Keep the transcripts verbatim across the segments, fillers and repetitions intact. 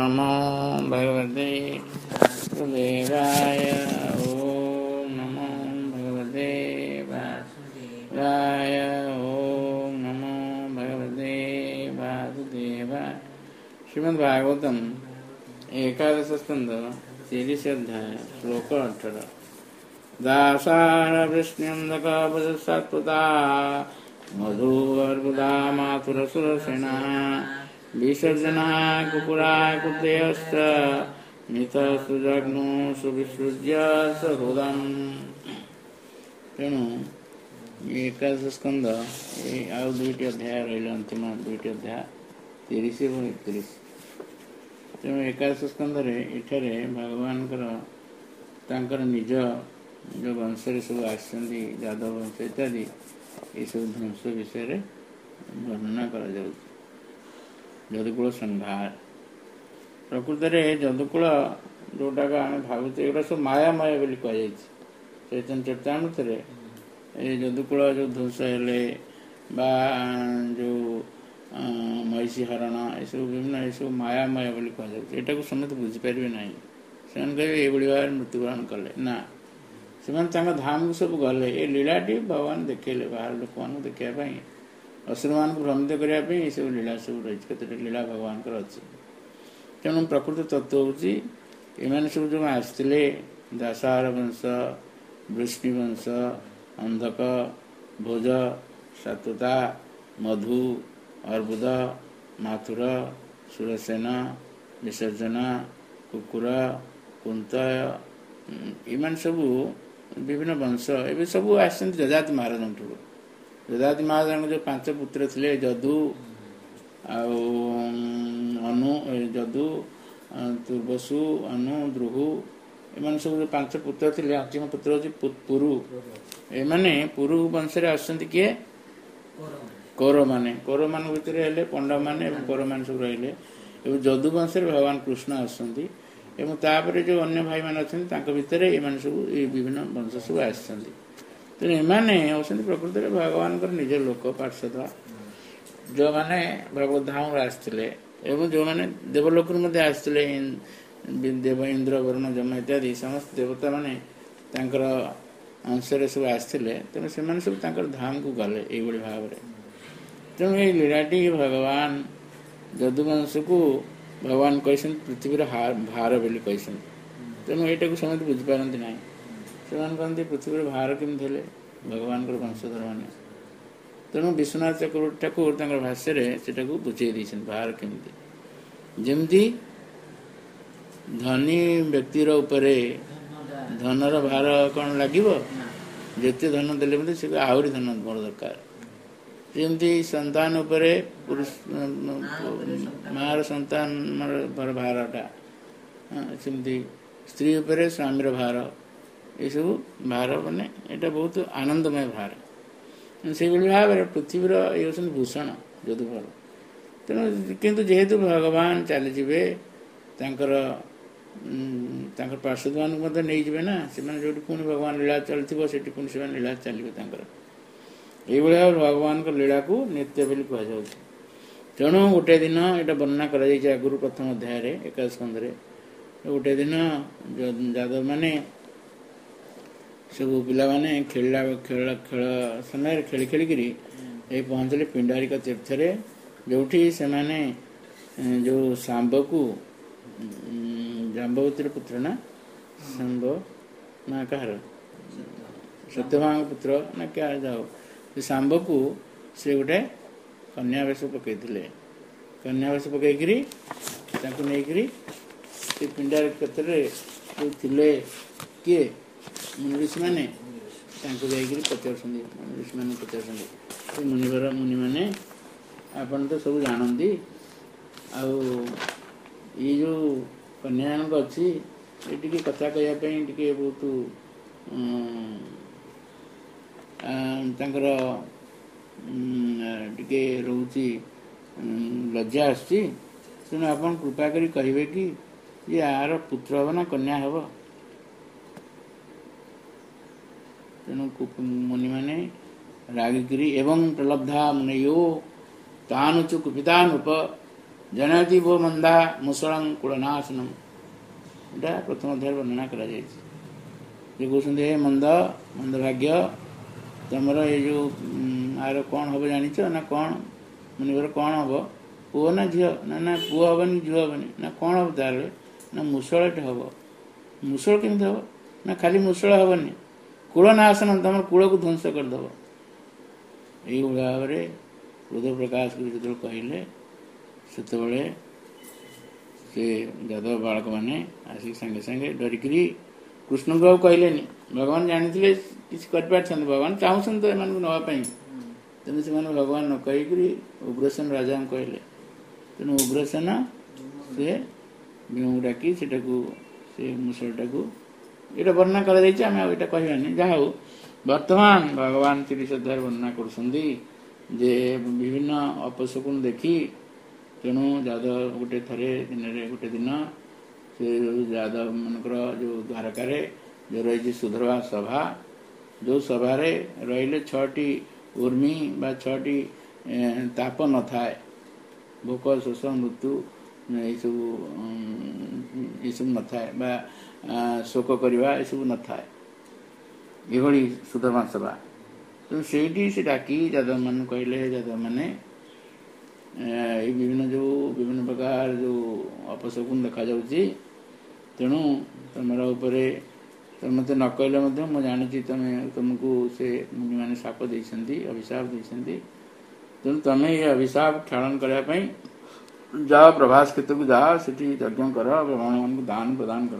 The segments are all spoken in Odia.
नमो भगवते वासुदेवाय। ओम नमो भगवते वासुदेवाय। ओम नमो भगवते वासुदेवाय। श्रीमद् भागवतम एकादश स्कंद तीस अध्याय श्लोक अठारह। दासार वृष्ण्यंधकपदसत्पता मधु अर्बुदा मातुरसुरसेना विसर्जना कुकुरा कुतयश्च मितसुजग्नु सुविसृज्य सहृदम्। तेणु एकादश स्कंद आउ दुईटी अध्याय रहा अंतिम दुईटी अध्याय तीस और एकतीस। तेणु एकादश स्कंद एठारे भगवान तांकर निज जो वंश सब आसती यादव वंश इत्यादि ये सब ध्वंस विषय वर्णना करा जाउछि। जदुकूल संहार प्रकृत में जदुकूल जोटा आम भावुचे एगुड़ा सब मायामय बोली कहुई चैतन्य चरितामृत जदुकूल जो ध्वंस हेले बा जो महिषी हरण ये सब विभिन्न ये सब मायामय बोली कहुई। को समस्त बुझीपारे ना से ये भाव मृत्युवरण कले ना से धाम को सब गले। ये लीलाटी भगवान देखेले बाहर लोक मान देखापी असुर मान भ्रमित करने ये सब लीला सब रही कत लीला भगवान अच्छी। तेणु प्रकृत तत्व हूँ एम सब जो आसते दासार वंश वृष्णिवंश अंधक भोज सात्वता मधु अर्बुद माथुर सुरसेन विसर्जना कुकुर कुंतय इन सब विभिन्न वंश ये सब आस जजाति महाराज जजाति महाराज जो पांच पुत्र थे जदु अनु जदु तुर्वसु अनु द्रुहु एम सब जो पांच पुत्र थे अंतिम पुत्र हूँ पुरु। एमाने पुरु वंश आसुँच किए कौरव माने कौरव मान भितर हेले पंडा माने कौरव मान सब रहिले। जदु वंश भगवान कृष्ण आसुँच एवं तापर जो अन्य भाई मान अच्छा भितर ये सब ये विभिन्न वंश सब आसुँच। तेणु एमाने होती प्रकृत में भगवान निज लोक पार्षद जो मैंने भगवत धाम आसते एवं जो मैंने देवलोक आसते देव इंद्र वरुण जम इत्यादि समस्त देवता माने अंश सब आसते तेणु से सब धाम को गले ये भाव में। तेणु ये लीलाटी भगवान जदुवंश को भगवान कहते पृथ्वी भार बोली कहते। तेणु यहाँ को समस्त बुझीपारती ना से कहते पृथ्वी भार केमती हेले भगवान वंशधर मैंने। तेणु विश्वनाथ चक्रवर्ती ठाकुर भाष्य से बुझे भार केमती जमती धनी व्यक्तिर उपरे धनर भार कौन लगे जिते धन देले से आहरी धन मोर दरकार जमती संतान उपरे पुरुष मार संतान भारटा सेमती स्त्री उपरे स्वामीर भार ये सब भार माने यहाँ बहुत आनंदमय भार से भाव पृथ्वीर ये हूँ भूषण जदुफल। तेणु किंतु जेहेतु भगवान चली जाए पार्षद मान नहीं जाए ना से जो पुणी भगवान लीला चलती से पुणी से लीला चलिए ये भगवान लीला को नित्य बोली कहुँ। तेणु गोटे दिन यहाँ वर्णना कर आगुरी प्रथम अध्याय एकादश स्कंद गोटे दिन यादव माने सब पिला माने खेला खेल खेल समय खेली खेलिकी पहुँचले पिंडारिक तीर्थ जो से माने जो सांब को जाम्बवती पुत्र ना सांब ना कहार सत्यभामा पुत्र ना क्या जाओ सांब को से गोटे कन्यावेश पकई कन्यावेश पकईकरी नहीं पिंडारिक क्षेत्र जो थे किए मुनि ऋषि मैंने पचार मुनि ऋषि मैंने पचार मुनिवर मुनि मैंने आपन तो सब जानती आउ ये जो कन्या अच्छी ये कथा कहवाई बहुत रोची लज्जा आसी तेणु आप कृपा करी कहे कि ये यार पुत्र हम ना कन्या हम। तेणु मुनि माने रागिकी एवं प्रलब्धा मुनयो तानुचु कुपितानुप जनयति वो मंदा मुसलम कुलनाशनम। ଏଇଟା ପ୍ରଥମ ଅଧ୍ୟାୟରେ ବର୍ଣ୍ଣନା କରାଯାଇଛି। ଯେ କହୁଛନ୍ତି ହେ ମନ୍ଦ ମନ୍ଦ ଭାଗ୍ୟ, ତମର ଏଇ ଯେଉଁ ଆର କ'ଣ ହେବ ଜାଣିଛ ନା? କ'ଣ ମୁନିବର କ'ଣ ହେବ? ପୁଅ ନା ଝିଅ? ନା ନା ପୁଅ ହେବନି ଝିଅ ହେବନି। ନା କ'ଣ ହେବ ତାହେଲେ? ନା ମୂଷଳଟେ ହେବ। ମୂଷଳ କେମିତି ହେବ? ନା ଖାଲି ମୂଷଳ ହେବନି, କୂଳ ନାଶନ, ତମର କୂଳକୁ ଧ୍ୱଂସ କରିଦେବ। ଏଇଭଳି ଭାବରେ କ୍ରୋଧ ପ୍ରକାଶ କରି ଯେତେବେଳେ କହିଲେ, ସେତେବେଳେ ସେ ଯାଦବ ବାଳକମାନେ ଆସିକି ସାଙ୍ଗେ ସାଙ୍ଗେ ଡରିକିରି କୃଷ୍ଣଙ୍କୁ ଆଉ କହିଲେନି। ଭଗବାନ ଜାଣିଥିଲେ କିଛି କରିପାରିଥାନ୍ତେ, ଭଗବାନ ଚାହୁଁଛନ୍ତି ତ ଏମାନଙ୍କୁ ନେବା ପାଇଁ। ତେଣୁ ସେମାନେ ଭଗବାନ ନ କହିକିରି ଉଗ୍ରସେନ ରାଜାଙ୍କୁ କହିଲେ। ତେଣୁ ଉଗ୍ରସେନ ସେ ଭୀମକୁ ଡାକି ସେଟାକୁ ସେ ମୂଷଳଟାକୁ, ଏଇଟା ବର୍ଣ୍ଣନା କରାଯାଇଛି, ଆମେ ଆଉ ଏଇଟା କହିବାନି। ଯାହା ହଉ, ବର୍ତ୍ତମାନ ଭଗବାନ ତିରିଶ ଅଧ୍ୟାୟରେ ବର୍ଣ୍ଣନା କରୁଛନ୍ତି ଯେ ବିଭିନ୍ନ ଅପଶକୁନ ଦେଖି, ତେଣୁ ଯାଦବ ଗୋଟେ ଥରେ ଦିନରେ ଗୋଟେ ଦିନ ସେ ଯାଦବ ମାନଙ୍କର ଯେଉଁ ଦ୍ୱାରକାରେ ଯେଉଁ ରହିଛି ସୁଧର୍ବା ସଭା, ଯେଉଁ ସଭାରେ ରହିଲେ ଛଅଟି ଉର୍ମି ବା ଛଅଟି ତାପ ନଥାଏ, ଭୋକ ଶୋଷ ମୃତ୍ୟୁ ଏସବୁ ଏସବୁ ନଥାଏ, ବା ଶୋକ କରିବା ଏସବୁ ନଥାଏ, ଏଭଳି ସୁଧର୍ମା ସଭା। ତେଣୁ ସେଇଠି ସେ ଡାକି ଯାଦବ ମାନଙ୍କୁ କହିଲେ, ଯାଦବ ମାନେ ଏଇ ବିଭିନ୍ନ ଯେଉଁ ବିଭିନ୍ନ ପ୍ରକାର ଯେଉଁ ଅପଶକୁନ ଦେଖାଯାଉଛି, ତେଣୁ ତମର ଉପରେ ତମେ ମୋତେ ନ କହିଲେ ମଧ୍ୟ ମୁଁ ଜାଣିଛି ତମେ ତମକୁ ସେ ମୁନିମାନେ ଶାପ ଦେଇଛନ୍ତି, ଅଭିଶାପ ଦେଇଛନ୍ତି। ତେଣୁ ତମେ ଏ ଅଭିଶାପ କ୍ଷାଳନ କରିବା ପାଇଁ ଯାଅ, ପ୍ରଭାସ କ୍ଷେତ୍ରକୁ ଯାଅ, ସେଠି ଯଜ୍ଞ କର, ବ୍ରାହ୍ମଣମାନଙ୍କୁ ଦାନ ପ୍ରଦାନ କର।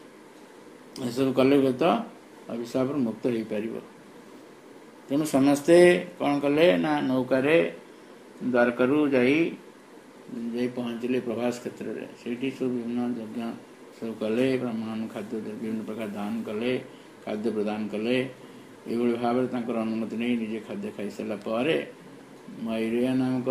ଏସବୁ କଲେ ହୁଏତ ଅଭିଶାପରୁ ମୁକ୍ତ ହେଇପାରିବ। ତେଣୁ ସମସ୍ତେ କ'ଣ କଲେ ନା ନୌକାରେ ଦ୍ୱାରକାରୁ ଯାଇ ଯାଇ ପହଞ୍ଚିଲେ ପ୍ରଭାସ କ୍ଷେତ୍ରରେ। ସେଇଠି ସବୁ ବିଭିନ୍ନ ଯଜ୍ଞ ସବୁ କଲେ, ବ୍ରାହ୍ମଣମାନଙ୍କୁ ଖାଦ୍ୟ ବିଭିନ୍ନ ପ୍ରକାର ଦାନ କଲେ, ଖାଦ୍ୟ ପ୍ରଦାନ କଲେ। ଏଇଭଳି ଭାବରେ ତାଙ୍କର ଅନୁମତି ନେଇ ନିଜେ ଖାଦ୍ୟ ଖାଇସାରିଲା ପରେ ମୟୂରିଆ ନାମକ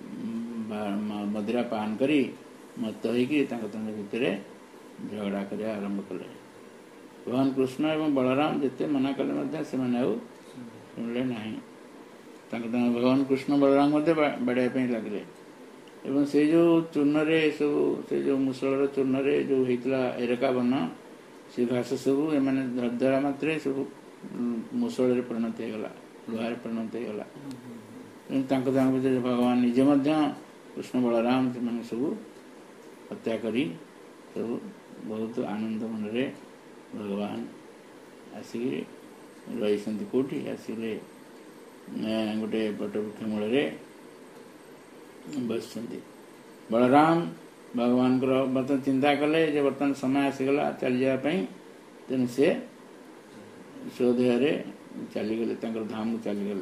ମଦିରା ପାନ କରି ମତ୍ତ ହୋଇକି ତାଙ୍କ ତାଙ୍କ ଭିତରେ ଝଗଡ଼ା କରିବା ଆରମ୍ଭ କଲେ। ଭଗବାନ କୃଷ୍ଣ ଏବଂ ବଳରାମ ଯେତେ ମନା କଲେ ମଧ୍ୟ ସେମାନେ ଆଉ ଶୁଣିଲେ ନାହିଁ। ତାଙ୍କ ତାଙ୍କ ଭଗବାନ କୃଷ୍ଣ ବଳରାମ ମଧ୍ୟ ବାଡ଼େଇବା ପାଇଁ ଲାଗିଲେ। ଏବଂ ସେ ଯେଉଁ ଚୂର୍ଣ୍ଣରେ ସବୁ ସେ ଯେଉଁ ମୂଷଳର ଚୂର୍ଣ୍ଣରେ ଯେଉଁ ହେଇଥିଲା ଏରକା ବନ, ସେ ଘାସ ସବୁ ଏମାନେ ଧରିଦେବା ମାତ୍ରେ ସବୁ ମୂଷଳରେ ପରିଣତ ହେଇଗଲା, ଲୁହାରେ ପରିଣତ ହେଇଗଲା। ତେଣୁ ତାଙ୍କ ତାଙ୍କ ଭିତରେ ଭଗବାନ ନିଜେ ମଧ୍ୟ କୃଷ୍ଣ ବଳରାମ ସେମାନଙ୍କୁ ସବୁ ହତ୍ୟା କରି ସବୁ ବହୁତ ଆନନ୍ଦ ମନରେ ଭଗବାନ ଆସିକି ରହିଛନ୍ତି। କେଉଁଠି ଆସିଲେ? ଗୋଟେ ବଟବୃକ୍ଷ ମୂଳରେ ବସିଛନ୍ତି। ବଳରାମ ଭଗବାନଙ୍କର ବର୍ତ୍ତମାନ ଚିନ୍ତା କଲେ ଯେ ବର୍ତ୍ତମାନ ସମୟ ଆସିଗଲା ଚାଲିଯିବା ପାଇଁ। ତେଣୁ ସେ ସ୍ୱଦେହରେ ଚାଲିଗଲେ, ତାଙ୍କର ଧାମକୁ ଚାଲିଗଲେ।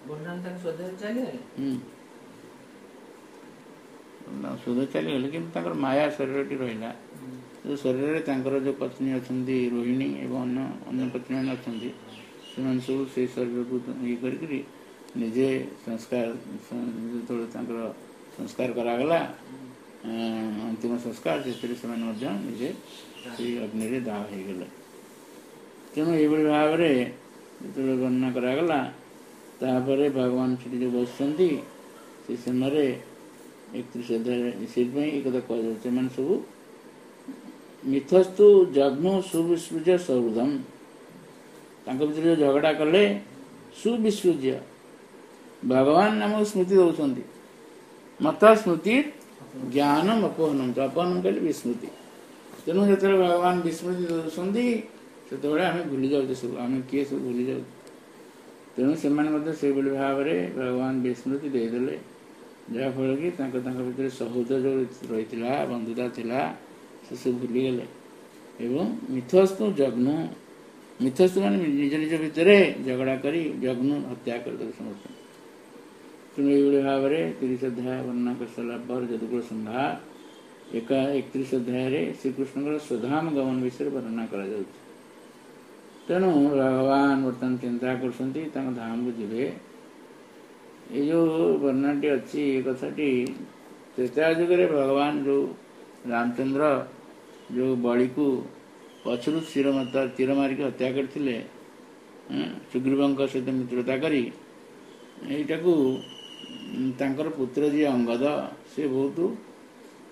ସ୍ୱଦେହ ଚାଲିଗଲେ, କିନ୍ତୁ ତାଙ୍କର ମାୟା ଶରୀରଟି ରହିଲା। ଯେଉଁ ଶରୀରରେ ତାଙ୍କର ଯେଉଁ ପତ୍ନୀ ଅଛନ୍ତି ରୋହିଣୀ ଏବଂ ଅନ୍ୟ ଅନ୍ୟ ପତ୍ନୀମାନେ ଅଛନ୍ତି, ସେମାନେ ସବୁ ସେଇ ଶରୀରକୁ ଇଏ କରିକିରି ନିଜେ ସଂସ୍କାର, ଯେତେବେଳେ ତାଙ୍କର ସଂସ୍କାର କରାଗଲା, ଅନ୍ତିମ ସଂସ୍କାର, ସେଥିରେ ସେମାନେ ମଧ୍ୟ ନିଜେ ସେଇ ଅଗ୍ନିରେ ଦାହ ହେଇଗଲେ। ତେଣୁ ଏଇଭଳି ଭାବରେ ଯେତେବେଳେ ବର୍ଣ୍ଣନା କରାଗଲା, ତାପରେ ଭଗବାନ ସେଠି ଯେଉଁ ବସିଛନ୍ତି ସେ ସମୟରେ ଏକତିରିଶ ଅଧ୍ୟାୟରେ ସେଇଥିପାଇଁ ଏ କଥା କୁହାଯାଉଛି, ସେମାନେ ସବୁ ମିଥସ୍ତୁ ଜଗ୍ମୁ ସୁବିସୃଜ୍ୟ ସହୃଦମ। ତାଙ୍କ ଭିତରେ ଯେଉଁ ଝଗଡ଼ା କଲେ, ସୁବିସୃଜ୍ୟ, ଭଗବାନ ଆମକୁ ସ୍ମୃତି ଦେଉଛନ୍ତି। ମତ ସ୍ମୃତି ଜ୍ଞାନମ ଅପହନମ, ଅପହନମ କହିଲେ ବିସ୍ମୃତି। ତେଣୁ ଯେତେବେଳେ ଭଗବାନ ବିସ୍ମୃତି ଦେଉଛନ୍ତି, ସେତେବେଳେ ଆମେ ଭୁଲି ଯାଉଛେ ସବୁ, ଆମେ କିଏ ସବୁ ଭୁଲି ଯାଉଛୁ। ତେଣୁ ସେମାନେ ମଧ୍ୟ ସେଇଭଳି ଭାବରେ ଭଗବାନ ବିସ୍ମୃତି ଦେଇଦେଲେ, ଯାହାଫଳରେ କି ତାଙ୍କ ତାଙ୍କ ଭିତରେ ସହୃଦ ଯେଉଁ ରହିଥିଲା, ବନ୍ଧୁତା ଥିଲା, ସେସବୁ ଭୁଲିଗଲେ। ଏବଂ ମିଥସ୍ତୁ ଜଗ୍ନୁ, ମିଥସ୍ତୁ ମାନେ ନିଜ ନିଜ ଭିତରେ ଝଗଡ଼ା କରି ଜଗ୍ନୁ ହତ୍ୟା କରିଦେଲେ ସମସ୍ତେ। ତେଣୁ ଏଇଭଳି ଭାବରେ ତିରିଶ ଅଧ୍ୟାୟ ବର୍ଣ୍ଣନା କରିସାରିଲା ପରେ ଯଦୁକୁଳ ସମ୍ଭାର ଏକ ଏକତିରିଶ ଅଧ୍ୟାୟରେ ଶ୍ରୀକୃଷ୍ଣଙ୍କର ସ୍ୱଧାମ ଗମନ ବିଷୟରେ ବର୍ଣ୍ଣନା କରାଯାଉଛି। ତେଣୁ ଭଗବାନ ବର୍ତ୍ତମାନ ଚିନ୍ତା କରୁଛନ୍ତି ତାଙ୍କ ଧାମକୁ ଯିବେ। ଏଇ ଯେଉଁ ବର୍ଣ୍ଣନାଟି ଅଛି, ଏ କଥାଟି ତ୍ରେତୟା ଯୁଗରେ ଭଗବାନ ଯେଉଁ ରାମଚନ୍ଦ୍ର ଯେଉଁ ବଳିକୁ ପଛରୁ ତୀର ତୀର ମାରିକି ହତ୍ୟା କରିଥିଲେ, ସୁଗ୍ରୀବଙ୍କ ସହିତ ମିତ୍ରତା କରି, ଏଇଟାକୁ ତାଙ୍କର ପୁତ୍ର ଯିଏ ଅଙ୍ଗଦ, ସେ ବହୁତ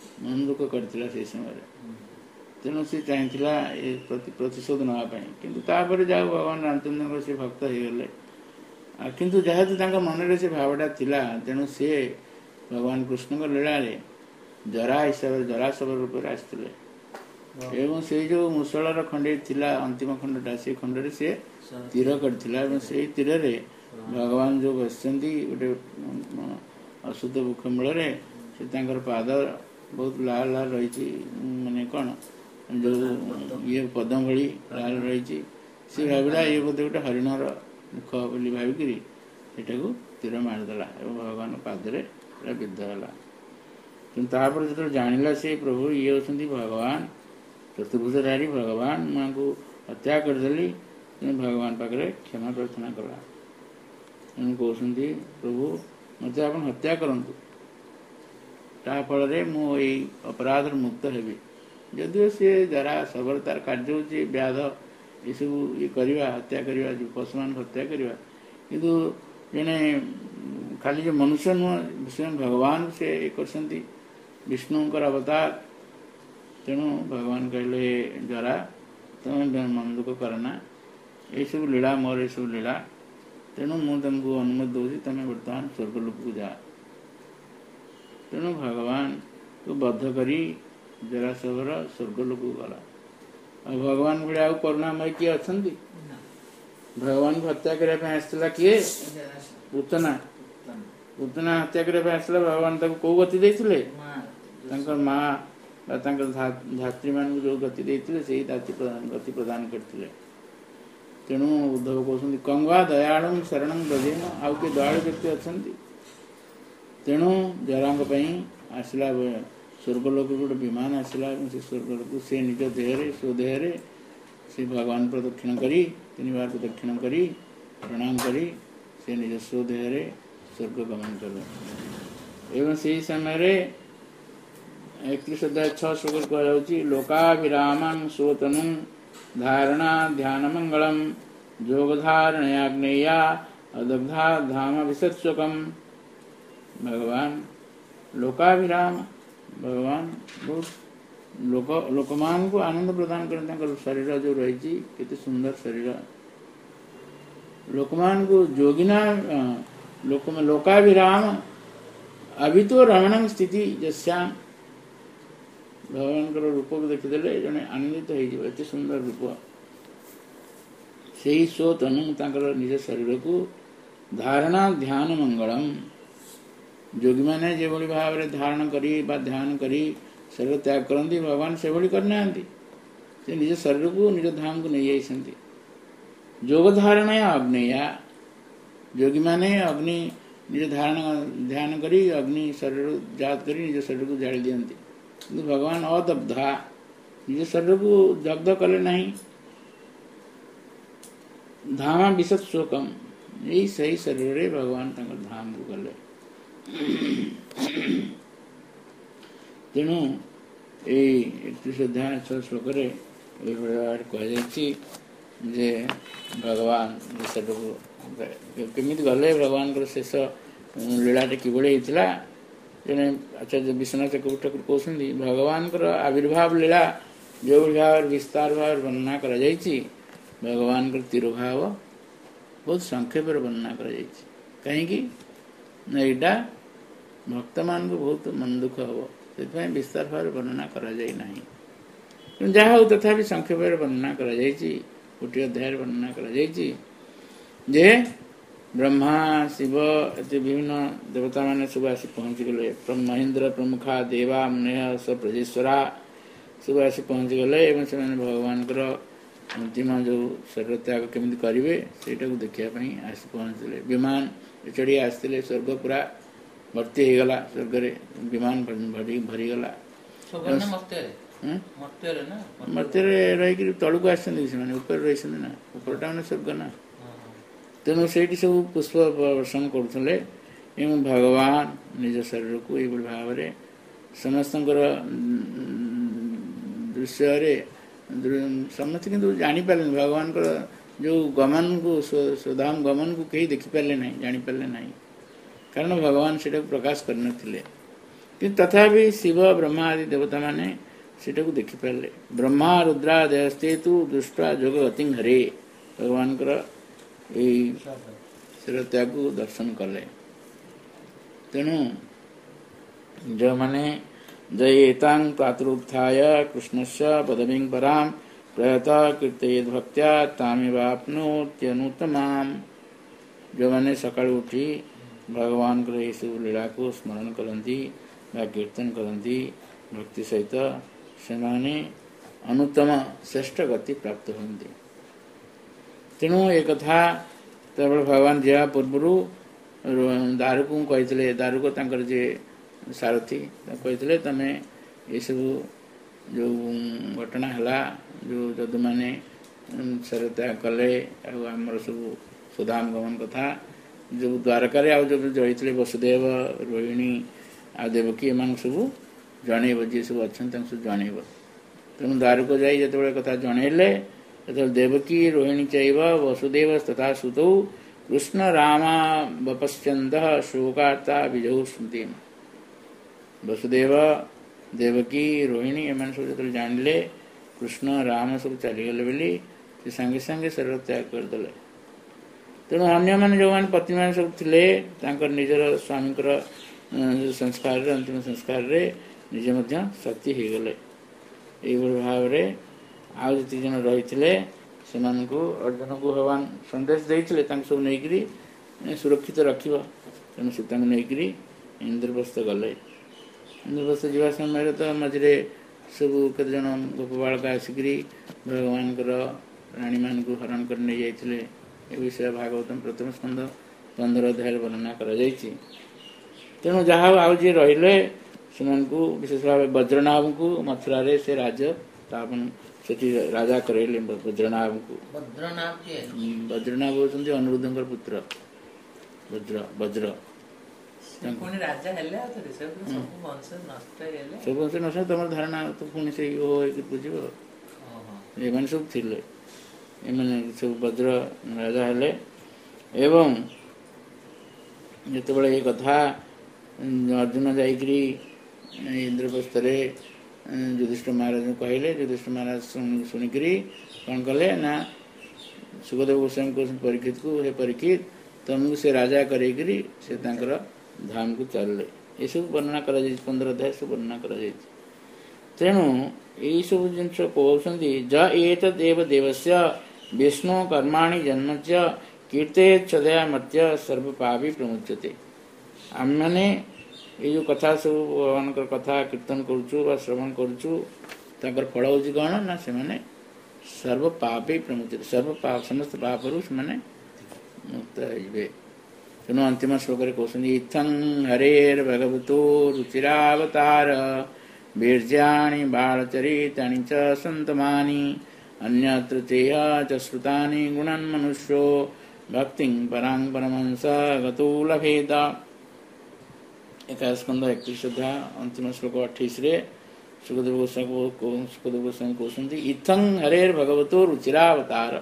ମନ ଦୁଃଖ କରିଥିଲା ସେଇ ସମୟରେ। ତେଣୁ ସେ ଚାହିଁଥିଲା ଏ ପ୍ରତି ପ୍ରତିଶୋଧ ନେବା ପାଇଁ, କିନ୍ତୁ ତାପରେ ଯାହା ଭଗବାନ ରାମଚନ୍ଦ୍ରଙ୍କର ସେ ଭକ୍ତ ହେଇଗଲେ। ଆଉ କିନ୍ତୁ ଯେହେତୁ ତାଙ୍କ ମନରେ ସେ ଭାବଟା ଥିଲା, ତେଣୁ ସିଏ ଭଗବାନ କୃଷ୍ଣଙ୍କ ଲୀଳାରେ ଜରା ହିସାବରେ ଜରାସବ ରୂପରେ ଆସିଥିଲେ। ଏବଂ ସେଇ ଯେଉଁ ମୁଷଳର ଖଣ୍ଡେ ଥିଲା ଅନ୍ତିମ ଖଣ୍ଡଟା, ସେଇ ଖଣ୍ଡରେ ସେ ତୀର କରିଥିଲା ଏବଂ ସେଇ ତୀରରେ ଭଗବାନ ଯେଉଁ ବସିଛନ୍ତି ଗୋଟେ ଅଶୁଦ୍ଧ ବୃକ୍ଷ ମୂଳରେ, ସେ ତାଙ୍କର ପାଦ ବହୁତ ଲାଲ ଲାଲ ରହିଛି, ମାନେ କ'ଣ ଯେଉଁ ଇଏ ପଦ୍ମ ଭଳି ଲାଲ ରହିଛି। ସେ ଭାବିଲା ଇଏ ବୋଧେ ଗୋଟେ ହରିଣର ମୁଖ ବୋଲି ଭାବିକିରି ସେଟାକୁ ତୀର ମାରିଦେଲା ଏବଂ ଭଗବାନ ପାଦରେ ସେଟା ବିଦ୍ଧ ହେଲା। କିନ୍ତୁ ତାପରେ ଯେତେବେଳେ ଜାଣିଲା ସେ ପ୍ରଭୁ ଇଏ ହେଉଛନ୍ତି ଭଗବାନ ଚତୁର୍ଭୁଜଧାରୀ ଭଗବାନ, ମୁଁ ଆଙ୍କୁ ହତ୍ୟା କରିଦେଲି, ତେଣୁ ଭଗବାନ ପାଖରେ କ୍ଷମା ପ୍ରାର୍ଥନା କଲା। ତେଣୁ କହୁଛନ୍ତି ପ୍ରଭୁ ମୋତେ ଆପଣ ହତ୍ୟା କରନ୍ତୁ, ତା ଫଳରେ ମୁଁ ଏଇ ଅପରାଧରୁ ମୁକ୍ତ ହେବି। ଯଦିଓ ସିଏ ଯାରା ସବର ତାର କାର୍ଯ୍ୟ ହେଉଛି ବ୍ୟାଧ ଏସବୁ ଇଏ କରିବା, ହତ୍ୟା କରିବା, ଯେଉଁ ପଶୁମାନଙ୍କୁ ହତ୍ୟା କରିବା, କିନ୍ତୁ ଜଣେ ଖାଲି ଯେ ମନୁଷ୍ୟ ନୁହଁ, ସ୍ୱୟଂ ଭଗବାନ ସେ ଇଏ କରିଛନ୍ତି, ବିଷ୍ଣୁଙ୍କର ଅବତାର। ତେଣୁ ଭଗବାନ କହିଲେ ଜରା ତମେ ମନ ଦୁଃଖ କରନା, ଏଇସବୁ ଲୀଳା ମୋର ଏସବୁ ଲୀଳା, ତେଣୁ ମୁଁ ତମକୁ ଅନୁମତି ଦେଉଛି ତମେ ବର୍ତ୍ତମାନ ସ୍ୱର୍ଗଲୋକକୁ ଯାଅ। ତେଣୁ ଭଗବାନକୁ ବଦ୍ଧ କରି ଜରାସବର ସ୍ୱର୍ଗଲୋକକୁ ଗଲା। ଆଉ ଭଗବାନ ଭଳି ଆଉ କରୁଣାମୟ କିଏ ଅଛନ୍ତି? ଭଗବାନଙ୍କୁ ହତ୍ୟା କରିବା ପାଇଁ ଆସିଥିଲା କିଏ? ପୂତନା। ପୂତନା ହତ୍ୟା କରିବା ପାଇଁ ଆସିଥିଲା। ଭଗବାନ ତାକୁ କୋଉ ଗତି ଦେଇଥିଲେ? ତାଙ୍କର ମା ବା ତାଙ୍କର ଧାତ୍ରୀମାନଙ୍କୁ ଯେଉଁ ଗତି ଦେଇଥିଲେ ସେଇ ଗତି ପ୍ରଦାନ କରିଥିଲେ। ତେଣୁ ଉଦ୍ଧବ କହୁଛନ୍ତି କଙ୍ଗ ଦୟାଳୁ ଶରଣଂ ବ୍ରଜେନ, ଆଉ କିଏ ଦୟାଳୁ ବ୍ୟକ୍ତି ଅଛନ୍ତି? ତେଣୁ ଜରାଙ୍କ ପାଇଁ ଆସିଲା ସ୍ୱର୍ଗଲୋକରୁ ଗୋଟେ ବିମାନ ଆସିଲା ଏବଂ ସେ ସ୍ୱର୍ଗଲୋକକୁ ସେ ନିଜ ଦେହରେ ସ୍ୱଦେହରେ ସେ ଭଗବାନ ପ୍ରଦକ୍ଷିଣ କରି ତିନିବାର ପ୍ରଦକ୍ଷିଣ କରି ପ୍ରଣାମ କରି ସେ ନିଜ ସ୍ୱଦେହରେ ସ୍ୱର୍ଗ ଗମନ କଲେ। ଏବଂ ସେହି ସମୟରେ ଏକତିରିଶ ଅଧ୍ୟାୟ ଛଅ ଶ୍ଲୋକରେ କୁହାଯାଉଛି ଲୋକାଭିରାମଂ ସୁତନୁଂ ଧାରଣା ଧ୍ୟାନ ମଙ୍ଗଳମ୍ ଯୋଗଧାରଣୟାଗ୍ନେୟା ଅଦଗ୍ଧା ଧାମ ବିଶତ୍ସ୍ୱକମ୍। ଭଗବାନ ଲୋକାଭିରାମ, ଭଗବାନ ବହୁତ ଲୋକ ଲୋକମାନଙ୍କୁ ଆନନ୍ଦ ପ୍ରଦାନ କରନ୍ତି। ତାଙ୍କର ଶରୀର ଯେଉଁ ରହିଛି କେତେ ସୁନ୍ଦର ଶରୀର। ଲୋକମାନଙ୍କୁ ଯୋଗିନା ଲୋକ ଲୋକାଭିରାମ ଅଭିତୋ ରମଣଂ ସ୍ଥିତି ଯସ୍ୟାଂ। ଭଗବାନଙ୍କର ରୂପକୁ ଦେଖିଦେଲେ ଜଣେ ଆନନ୍ଦିତ ହେଇଯିବ, ଏତେ ସୁନ୍ଦର ରୂପ। ସେହି ସ୍ୱତନୁ ତାଙ୍କର ନିଜ ଶରୀରକୁ ଧାରଣା ଧ୍ୟାନ ମଙ୍ଗଳମ୍, ଯୋଗୀମାନେ ଯେଭଳି ଭାବରେ ଧାରଣ କରି ବା ଧ୍ୟାନ କରି ଶରୀର ତ୍ୟାଗ କରନ୍ତି, ଭଗବାନ ସେଭଳି କରିନାହାନ୍ତି। ସେ ନିଜ ଶରୀରକୁ ନିଜ ଧାମକୁ ନେଇଯାଇଛନ୍ତି। ଯୋଗ ଧାରଣା ଅଗ୍ନେୟା, ଯୋଗୀମାନେ ଅଗ୍ନି ନିଜ ଧାରଣ ଧ୍ୟାନ କରି ଅଗ୍ନି ଶରୀର ଜାତ କରି ନିଜ ଶରୀରକୁ ଜାଳି ଦିଅନ୍ତି, କିନ୍ତୁ ଭଗବାନ ଅଦଗ୍ଧା, ନିଜ ଶରୀରକୁ ଦଗ୍ଧ କଲେ ନାହିଁ। ଧାମ ବିଶତ୍ସ୍ୱକମ୍, ଏଇ ସେହି ଶରୀରରେ ଭଗବାନ ତାଙ୍କର ଧାମକୁ ଗଲେ। ତେଣୁ ଏଇ ଏକତିରିଶ ଅଧ୍ୟାୟ ଛଅ ଶ୍ଲୋକରେ ଏଇଭଳି ଭାବରେ କୁହାଯାଇଛି ଯେ ଭଗବାନ ଶରୀରକୁ କେମିତି ଗଲେ, ଭଗବାନଙ୍କର ଶେଷ ଲୀଳାଟି କିଭଳି ହେଇଥିଲା। ଜଣେ ଆଚାର୍ଯ୍ୟ ବିଶ୍ୱନାଥ ଠାକୁର କହୁଛନ୍ତି ଭଗବାନଙ୍କର ଆବିର୍ଭାବ ଲୀଳା ଯେଉଁଭଳି ଭାବରେ ବିସ୍ତାର ଭାବରେ ବର୍ଣ୍ଣନା କରାଯାଇଛି, ଭଗବାନଙ୍କର ତିରୋଭାବ ବହୁତ ସଂକ୍ଷେପରେ ବର୍ଣ୍ଣନା କରାଯାଇଛି। କାହିଁକି ନା ଏଇଟା ଭକ୍ତମାନଙ୍କୁ ବହୁତ ମନ ଦୁଃଖ ହେବ, ସେଥିପାଇଁ ବିସ୍ତାର ଭାବରେ ବର୍ଣ୍ଣନା କରାଯାଇ ନାହିଁ। ଯାହା ହଉ ତଥାପି ସଂକ୍ଷେପରେ ବର୍ଣ୍ଣନା କରାଯାଇଛି। ଗୋଟିଏ ଅଧ୍ୟାୟରେ ବର୍ଣ୍ଣନା କରାଯାଇଛି ଯେ ବ୍ରହ୍ମା ଶିବ ଏତେ ବିଭିନ୍ନ ଦେବତାମାନେ ସବୁ ଆସି ପହଞ୍ଚିଗଲେ। ମହେନ୍ଦ୍ର ପ୍ରମୁଖା ଦେବା ମୁନେହ ସ ପ୍ରଜେଶ୍ୱରା ସବୁ ଆସି ପହଞ୍ଚିଗଲେ ଏବଂ ସେମାନେ ଭଗବାନଙ୍କର ଅନ୍ତିମ ଯେଉଁ ଶରୀର ତ୍ୟାଗ କେମିତି କରିବେ ସେଇଟାକୁ ଦେଖିବା ପାଇଁ ଆସି ପହଞ୍ଚିଥିଲେ। ବିମାନ ଚଢ଼ି ଆସିଥିଲେ, ସ୍ୱର୍ଗ ପୁରା ଭର୍ତ୍ତି ହେଇଗଲା, ସ୍ୱର୍ଗରେ ବିମାନ ଭରିଗଲା। ମର୍ତ୍ତ୍ୟରେ ରହିକିରି ତଳକୁ ଆସିଛନ୍ତି ସେମାନେ, ଉପରେ ରହିଛନ୍ତି ନା, ଉପରଟା ମାନେ ସ୍ୱର୍ଗ ନା। ତେଣୁ ସେଇଠି ସବୁ ପୁଷ୍ପ ବର୍ଷଣ କରୁଥିଲେ ଏବଂ ଭଗବାନ ନିଜ ଶରୀରକୁ ଏଇଭଳି ଭାବରେ ସମସ୍ତଙ୍କର ଦୃଶ୍ୟରେ ସମସ୍ତେ କିନ୍ତୁ ଜାଣିପାରିଲେନି। ଭଗବାନଙ୍କର ଯେଉଁ ଗମନକୁ ସ୍ୱଧାମ ଗମନକୁ କେହି ଦେଖିପାରିଲେ ନାହିଁ, ଜାଣିପାରିଲେ ନାହିଁ, କାରଣ ଭଗବାନ ସେଇଟାକୁ ପ୍ରକାଶ କରିନଥିଲେ। କିନ୍ତୁ ତଥାପି ଶିବ ବ୍ରହ୍ମା ଆଦି ଦେବତା ମାନେ ସେଟାକୁ ଦେଖିପାରିଲେ। ବ୍ରହ୍ମା ରୁଦ୍ରାଦୟସ୍ତେ ତୁ ଦୃଷ୍ଟ୍ୱା ଯୋଗ ଗତି ହରେ, ଭଗବାନଙ୍କର ଏଇ ଶିରତ୍ୟାଗକୁ ଦର୍ଶନ କଲେ। ତେଣୁ ଯେଉଁମାନେ ଜୟେତାଂ ପ୍ରାତରୁତ୍ଥାୟ କୃଷ୍ଣସ୍ୟ ପଦବୀଂ ପରାଂ ପ୍ରୟତଃ କୀର୍ତ୍ତୟେତ୍ ଭକ୍ତ୍ୟା ତାମେବାପ୍ନୋତ୍ୟନୁତ୍ତମାମ୍, ଯେଉଁମାନେ ସକାଳୁ ଉଠି ଭଗବାନଙ୍କର ଏହିସବୁ ଲୀଳାକୁ ସ୍ମରଣ କରନ୍ତି ବା କୀର୍ତ୍ତନ କରନ୍ତି ଭକ୍ତି ସହିତ, ସେମାନେ ଅନୁତ୍ତମ ଶ୍ରେଷ୍ଠ ଗତି ପ୍ରାପ୍ତ ହୁଅନ୍ତି। ତେଣୁ ଏକଥା କେବଳ ଭଗବାନ ଯିବା ପୂର୍ବରୁ ଦାରୁକୁ କହିଥିଲେ, ଦାରୁକ ତାଙ୍କର ଯିଏ ସାରଥୀ ତାକୁ କହିଥିଲେ, ତମେ ଏସବୁ ଯେଉଁ ଘଟଣା ହେଲା, ଯେଉଁ ଯଦୁମାନେ ଶରୀରତ୍ୟାଗ କଲେ, ଆଉ ଆମର ସବୁ ସୁଦାମ ଗମନ କଥା, ଯେଉଁ ଦ୍ୱାରକାରେ ଆଉ ଯେଉଁ ରହିଥିଲେ ବସୁଦେବ, ରୋହିଣୀ ଆଉ ଦେବକୀ, ଏମାନଙ୍କୁ ସବୁ ଜଣେଇବ, ଯିଏ ସବୁ ଅଛନ୍ତି ତାଙ୍କୁ ସବୁ ଜଣେଇବ। ତେଣୁ ଦାରୁକ ଯାଇ ଯେତେବେଳେ କଥା ଜଣେଇଲେ, ସେତେବେଳେ ଦେବକୀ ରୋହିଣୀ ଚୈବ ବସୁଦେବ ତଥା ସୁତୌ କୃଷ୍ଣ ରାମା ବପଶ୍ୟନ୍ତ ଶୋକାର୍ତ୍ତା ବିଜହୁ ସ୍ମୃତି। ବସୁଦେବ, ଦେବକୀ, ରୋହିଣୀ ଏମାନେ ସବୁ ଯେତେବେଳେ ଜାଣିଲେ କୃଷ୍ଣ ରାମ ସବୁ ଚାଲିଗଲେ ବୋଲି, ସେ ସାଙ୍ଗେ ସାଙ୍ଗେ ଶରୀର ତ୍ୟାଗ କରିଦେଲେ। ତେଣୁ ଅନ୍ୟମାନେ ଯେଉଁମାନେ ପତ୍ନୀମାନେ ସବୁ ଥିଲେ, ତାଙ୍କର ନିଜର ସ୍ୱାମୀଙ୍କର ସଂସ୍କାରରେ, ଅନ୍ତିମ ସଂସ୍କାରରେ ନିଜେ ମଧ୍ୟ ସତୀ ହେଇଗଲେ। ଏଇଭଳି ଭାବରେ ଆଉ ଯେତିକି ଜଣ ରହିଥିଲେ ସେମାନଙ୍କୁ ଅର୍ଜୁନକୁ ଭଗବାନ ସନ୍ଦେଶ ଦେଇଥିଲେ ତାଙ୍କୁ ସବୁ ନେଇକରି ସୁରକ୍ଷିତ ରଖିବ। ତେଣୁ ସେ ତାଙ୍କୁ ନେଇକରି ଇନ୍ଦ୍ରପ୍ରସ୍ଥ ଗଲେ। ଇନ୍ଦ୍ରପ୍ରସ୍ଥ ଯିବା ସମୟରେ ତ ମଝିରେ ସବୁ କେତେଜଣ ଗୋପ ବାଳକ ଆସିକରି ଭଗବାନଙ୍କର ରାଣୀମାନଙ୍କୁ ହରଣ କରି ନେଇଯାଇଥିଲେ। ଏ ବିଷୟ ଭାଗବତମ ପ୍ରଥମ ସ୍କନ୍ଧ ପନ୍ଦର ଅଧ୍ୟାୟରେ ବର୍ଣ୍ଣନା କରାଯାଇଛି। ତେଣୁ ଯାହା ଆଉ ଯିଏ ରହିଲେ ସେମାନଙ୍କୁ ବିଶେଷ ଭାବେ ବଜ୍ରନାଭଙ୍କୁ ମଥୁରାରେ ସେ ରାଜ ସ୍ଥାପନ ସେଠି ରାଜା କରାଇଲେ। ବଜ୍ରନାଭଙ୍କୁ ବଜ୍ରନାଭ ହେଉଛନ୍ତି ଅନିରୁଦ୍ଧଙ୍କର ପୁତ୍ର ବଜ୍ର ବଜ୍ର ସବୁ ବଂଶ ନଷ୍ଟ, ତମର ଧାରଣା ତ ପୁଣି ସେଇ ଓ ହେଇକି ବୁଝିବ। ଏମାନେ ସବୁ ଥିଲେ, ଏମାନେ ସବୁ ବଜ୍ର ରାଜା ହେଲେ। ଏବଂ ଯେତେବେଳେ ଏ କଥା ଅର୍ଜୁନ ଯାଇକରି ଇନ୍ଦ୍ରପ୍ରସ୍ଥରେ ଯୁଧିଷ୍ଠିର ମହାରାଜଙ୍କୁ କହିଲେ, ଯୁଧିଷ୍ଠିର ମହାରାଜ ଶୁଣିକରି କ'ଣ କଲେ ନା ସୁଖଦେବ ଗୋସ୍ୱାମୀ କହୁଛନ୍ତି ପରୀକ୍ଷିତକୁ, ହେ ପରୀକ୍ଷିତ ତମକୁ ସେ ରାଜା କରେଇକରି ସେ ତାଙ୍କର ଧାମକୁ ଚାଲିଲେ। ଏସବୁ ବର୍ଣ୍ଣନା କରାଯାଇଛି, ପନ୍ଦର ଅଧ୍ୟାୟ ସବୁ ବର୍ଣ୍ଣନା କରାଯାଇଛି। ତେଣୁ ଏଇସବୁ ଜିନିଷ କହୁଛନ୍ତି, ଯ ଏତଦ୍ ଏବ ଦେବସ୍ୟ ବିଷ୍ଣୁ କର୍ମାଣି ଜନ୍ମଚ କୀର୍ତ୍ତେତ୍ ସଦା ମର୍ତ୍ତ୍ୟ ସର୍ବ ପାପୀ ପ୍ରମୁଚ୍ୟତେ। ଆମେମାନେ ଏଇ ଯେଉଁ କଥା ସବୁ ଭଗବାନଙ୍କର କଥା କୀର୍ତ୍ତନ କରୁଛୁ ବା ଶ୍ରବଣ କରୁଛୁ, ତାଙ୍କର ଫଳ ହେଉଛି କ'ଣ ନା ସେମାନେ ସର୍ବ ପାପୀ ପ୍ରମୁଚ୍ୟତେ, ସର୍ବ ପାପ ସମସ୍ତ ପାପରୁ ସେମାନେ ମୁକ୍ତ ହେଇଯିବେ। ତେଣୁ ଅନ୍ତିମ ଶ୍ଲୋକରେ କହୁଛନ୍ତି, ଇଥଂ ହରେର୍ ଭଗବତୋ ରୁଚିରାବତାର ବୀର୍ଯ୍ୟାଣି ବାଳଚରିତାଣି ଚ ସନ୍ତମାନି ଅନ୍ୟତ୍ର ଚେହ ଚ ଶ୍ରୁତାନି ଗୁଣନ୍ ମନୁଷ୍ୟୋ ଭକ୍ତିଂ ପରାଂ ପରମହଂସ ଗତୋ ଲଭେତ। ଏକାଦଶ ସ୍କନ୍ଧ ଏକତିରିଶ ଅଧ୍ୟାୟ ଅନ୍ତିମ ଶ୍ଲୋକ ଅଠେଇଶରେ ସୁଖଦେବ ଗୋସ୍ୱାମୀ ସୁଖଦେବ ଗୋସ୍ୱାମୀ କହୁଛନ୍ତି, ଇଥଂ ହରେର୍ ଭଗବତୋ ରୁଚିରାବତାର,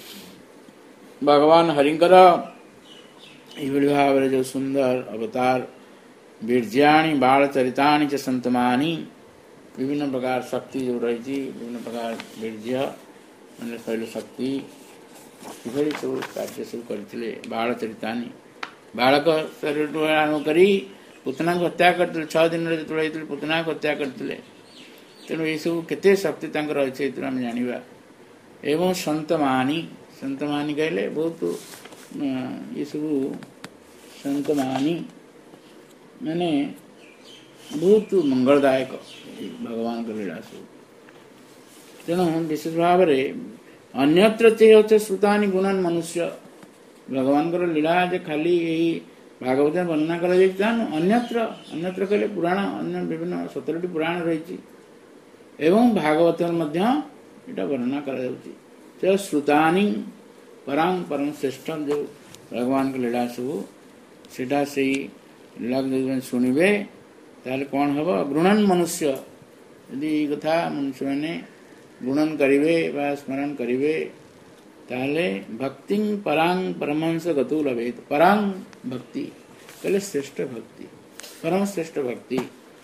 ଭଗବାନ ହରିଙ୍କର ଏଇଭଳି ଭାବରେ ଯେଉଁ ସୁନ୍ଦର ଅବତାର, ବୀର୍ଯ୍ୟାଣି ବାଳଚରିତାଣି ଚ ସନ୍ତମାନି, ବିଭିନ୍ନ ପ୍ରକାର ଶକ୍ତି ଯେଉଁ ରହିଛି, ବିଭିନ୍ନ ପ୍ରକାର ବୀର୍ଯ୍ୟ ମାନେ ଶୈଳ ଶକ୍ତି, କିଭଳି ସବୁ କାର୍ଯ୍ୟ ସବୁ କରିଥିଲେ। ବାଳଚରିତାନି, ବାଳକ ଶରୀରଠୁ ଆରମ୍ଭ କରି ପୁତନାଙ୍କୁ ହତ୍ୟା କରିଥିଲେ। ଛଅ ଦିନରେ ଯେତେବେଳେ ହେଇଥିଲେ ପୁତନାଙ୍କୁ ହତ୍ୟା କରିଥିଲେ। ତେଣୁ ଏସବୁ କେତେ ଶକ୍ତି ତାଙ୍କର ଅଛି ଏଥିରୁ ଆମେ ଜାଣିବା। ଏବଂ ସନ୍ତମାନି, ସନ୍ତମାନି କହିଲେ ବହୁତ ଏସବୁ ସନ୍ତମାନି ମାନେ ବହୁତ ମଙ୍ଗଳଦାୟକ ଭଗବାନଙ୍କ ଲୀଳା ସବୁ। ତେଣୁ ବିଶେଷ ଭାବରେ ଅନ୍ୟତ୍ର ଚେହ ଚ ଶ୍ରୁତାନି ଗୁଣନ୍ ମନୁଷ୍ୟ, ଭଗବାନଙ୍କର ଲୀଳା ଯେ ଖାଲି ଏହି ଭାଗବତ ବର୍ଣ୍ଣନା କରାଯାଇଛି ତାହା ନୁହଁ, ଅନ୍ୟତ୍ର ଅନ୍ୟତ୍ର କହିଲେ ପୁରାଣ, ଅନ୍ୟ ବିଭିନ୍ନ ସତରଟି ପୁରାଣ ରହିଛି ଏବଂ ଭାଗବତରେ ମଧ୍ୟ ଏଇଟା ବର୍ଣ୍ଣନା କରାଯାଉଛି। ସେ ଶ୍ରୁତାନି ପରାଂ ପରମ ଶ୍ରେଷ୍ଠ ଯେଉଁ ଭଗବାନଙ୍କ ଲୀଳା ସବୁ, ସେଇଟା ସେଇ ଲୀଳାକୁ ଯଦି ଶୁଣିବେ ତାହେଲେ କ'ଣ ହେବ, ଗୃଣନ୍ ମନୁଷ୍ୟ, ଯଦି ଏଇ କଥା ମନୁଷ୍ୟମାନେ ଗୁଣନ କରିବେ ବା ସ୍ମରଣ କରିବେ ତାହେଲେ ଭକ୍ତିଂ ପରାଂ ପରମହଂସ ଗତୋ ଲଭେତ। ପରାଂ ଭକ୍ତି କହିଲେ ଶ୍ରେଷ୍ଠ ଭକ୍ତି, ପରମ ଶ୍ରେଷ୍ଠ ଭକ୍ତି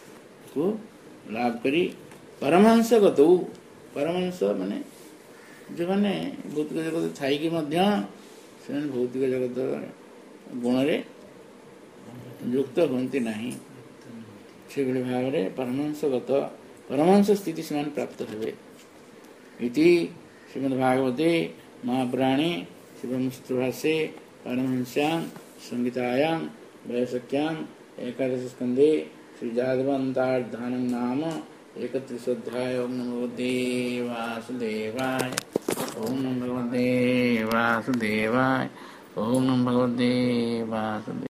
को लाभ करी परमहंस गतौ परमहंस माने जो मैंने भौतिक जगत थी से भौतिक जगत गुण में युक्त हमें नहीं से भाव में परमहंसगत परमहंस स्थिति से प्राप्त हुए इति श्रीमद्भागवते महापुराणे शिवमुस्त्रभाष्ये परमहंस्यां संहितायां वैशक्यां एकादश स्कंधे श्री जादवंतार्धानं नाम एकत्रिशोऽध्याय। ओम नमो भगवते वासुदेवाय। ओम नमो भगवते वासुदेवाय। ओम नमो भगवते वासुदेवाय।